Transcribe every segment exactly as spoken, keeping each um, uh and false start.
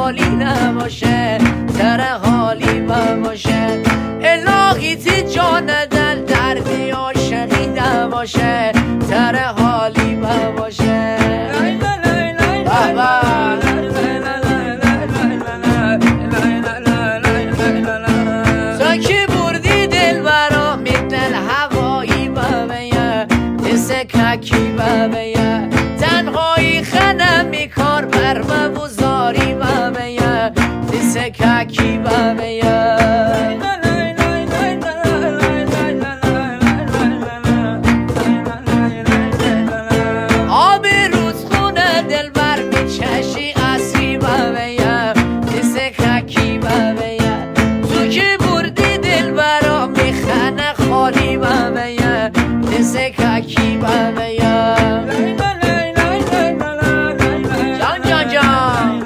خالی نباشه، سر خالی نباشه. الهی تی جان دل دردی عاشقی نباشه، سر خالی نباشه. تو که بردی دل برا میدل هوایی ببیه، دست ککی ببیه، تنهایی خنم میکار بر مبوزاری ببیه، دست ککی ببیه. آب روز خونه دل بر میچشی اصری ببیه، دست ککی ببیه. تو که بردی دل برا میخنه خالی ببیه، دست ککی ببیه. جان جان جان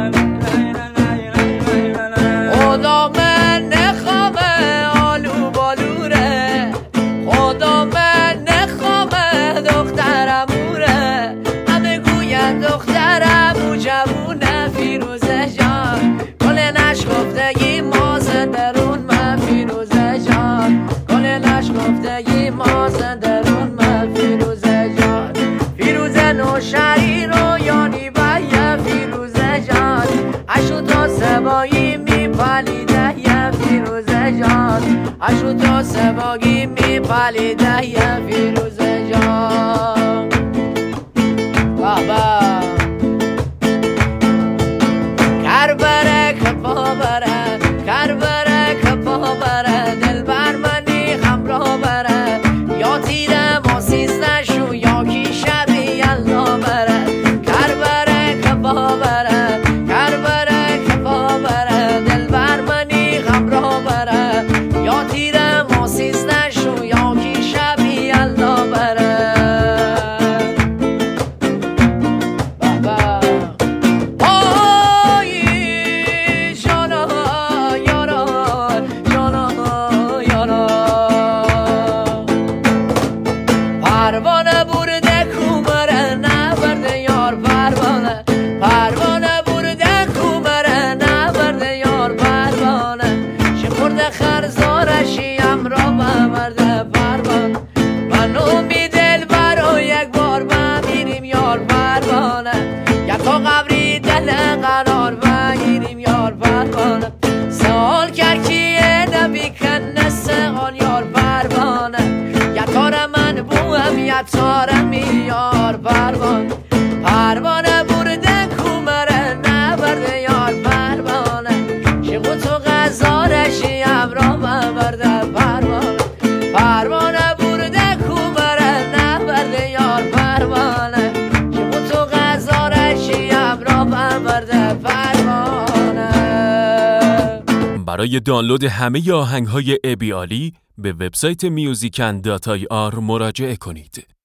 خدا من نخوامه آلو بالوره، خدا من نخوامه دخترموره، همه گوین دخترمو جوونه فیروزه جان، گل نشکفتگی ما زندرون من فیروزه جان، گل نشکفتگی ما زندرون من فیروزه جان. فیروزه نوشری رو یانی باید فیروزه جان، اشو تا سبایی میپالیده یا فیروزه جان، اشو تا سبایی میپالیده یا فیروزه جان. بابا کر بره کپا بره، کر بره کپا بره، دل بر منی همراه بره، یا تیره ما سیزده شو یا کی شبی الله بره. کر بره کپا بره، کر بره کپا بره، دل بر منی همراه بره، یا تیره ما سیزده شو یا کی شبی الله بره. پروانه برده کومره نبرده یار، پروانه پروانه برده کومره نبرده یار، پروانه چه خورده خرزارشی امرا ببرده پروانه. من امید دل برا یک بار بمیریم یار، پروانه یک تا قبری دل قرار بگیریم یار، پروانه سوال کرد کیه نبی کنه سوال یار، پروانه یکار من بوهم یکارم یار، پروانه پروانه برده کومره نبرده یار، پروانه شقو تو غزارشی ابرا ببرده پروانه، پروانه برده کومره نبرده یار، پروانه شقو تو غزارشی ابرا ببرده پروانه. برای دانلود همه آهنگ‌های ابی علی به وبسایت میوزیکن دات آی آر مراجعه کنید.